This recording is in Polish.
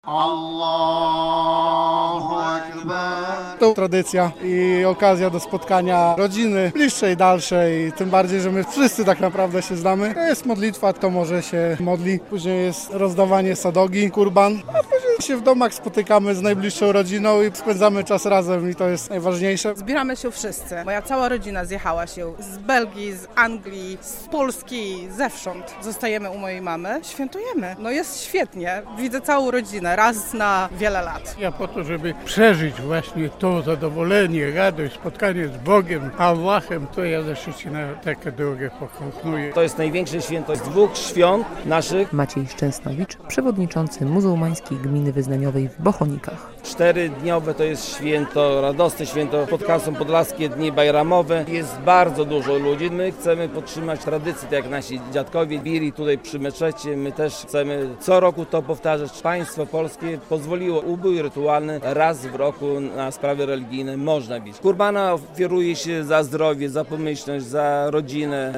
Allahu Akbar. To tradycja i okazja do spotkania rodziny bliższej, dalszej, tym bardziej, że my wszyscy tak naprawdę się znamy. To jest modlitwa, kto może się modli. Później jest rozdawanie sadogi, kurban, a później się w domach spotykamy z najbliższą rodziną i spędzamy czas razem i to jest najważniejsze. Zbieramy się wszyscy. Moja cała rodzina zjechała się z Belgii, z Anglii, z Polski, zewsząd. Zostajemy u mojej mamy, świętujemy. No jest świetnie. Widzę całą rodzinę raz na wiele lat. Ja po to, żeby przeżyć właśnie to zadowolenie, radość, spotkanie z Bogiem, Allahem, to ja zawsze się na taką drogę pokonuję. To jest największe święto z dwóch świąt naszych. Maciej Szczęsnowicz, przewodniczący muzułmańskiej gminy wyznaniowej w Bochonikach. 4-dniowe to jest święto, radosne święto, Podkarpackie Podlaskie Dni Bajramowe. Jest bardzo dużo ludzi. My chcemy podtrzymać tradycję, tak jak nasi dziadkowie bili tutaj przy meczecie. My też chcemy co roku to powtarzać. Państwo polskie pozwoliło ubój rytualny raz w roku na sprawy religijne można bić. Kurbana ofiaruje się za zdrowie, za pomyślność, za rodzinę.